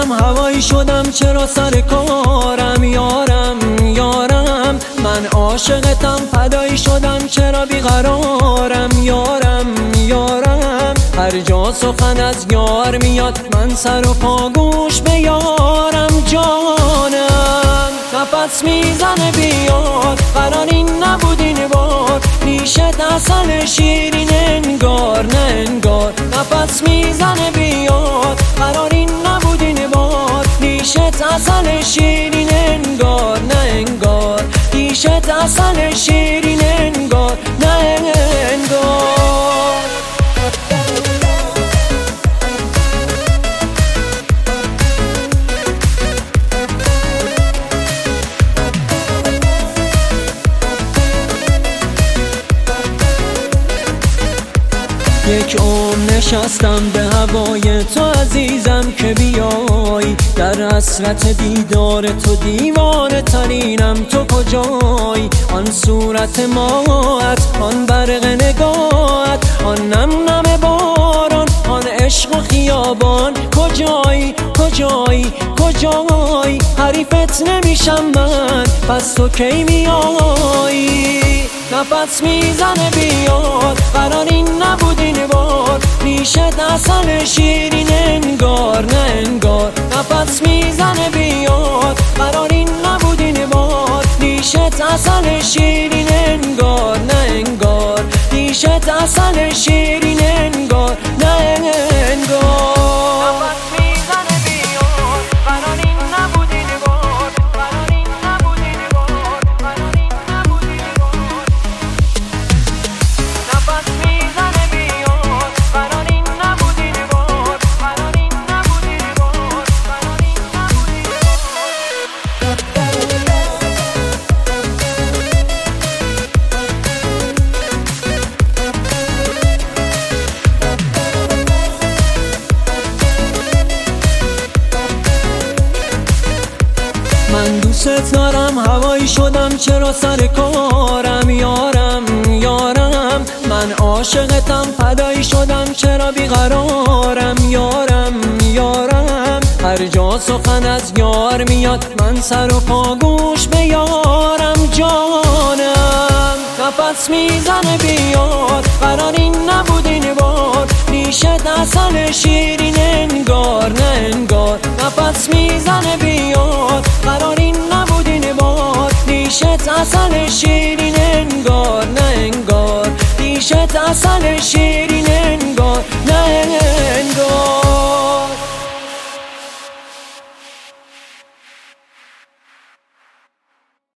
دارم هوایی شدم چرا سر کارم یارم یارم من عاشقتم فدایی شدم چرا بیقرارم یارم یارم هر جا سخن از یار میاد من سر و پا گوش به یارم جانم نفس میزنه بیاد قرار این نبود این بار نیشت اصل شیرین انگار نه انگار نفس میزنه بیاد قرار این نبود این بار نیشت اصل شیرین انگار نه انگار نیشت اصل شیرین انگار نه انگار یک عمر نشستم به هوای تو عزیزم که بیای در حسرت دیدار تو دیوانه ترینم تو کجای آن صورت ماهت آن برق نگاهت آن نم نم باران آن عشق و خیابان کجای کجای کجای حریفت نمیشم من پس تو کی میایی نفس میزنه بیاد قرار این نبود این بار نیشت اصل شیرین انگار نه انگار نفس میزنه بیاد قرار این نبود این بار نیشت اصل شیرین انگار نه انگار نیشت اصل شیرین انگار نه انگار من دوست دارم هوایی شدم چرا سر کارم یارم یارم من عاشقتم فدایی شدم چرا بیقرارم یارم یارم هر جا سخن از یار میاد من سر و پا گوش به یارم جانم نفس میزنه بیاد قرار این نبود این بار نیشت اصل شیرین انگار نه انگار نفس میزنه بیاد قرار این نبود این بار نیشت اصل شیرین انگار نه انگار نیشت اصل شیرین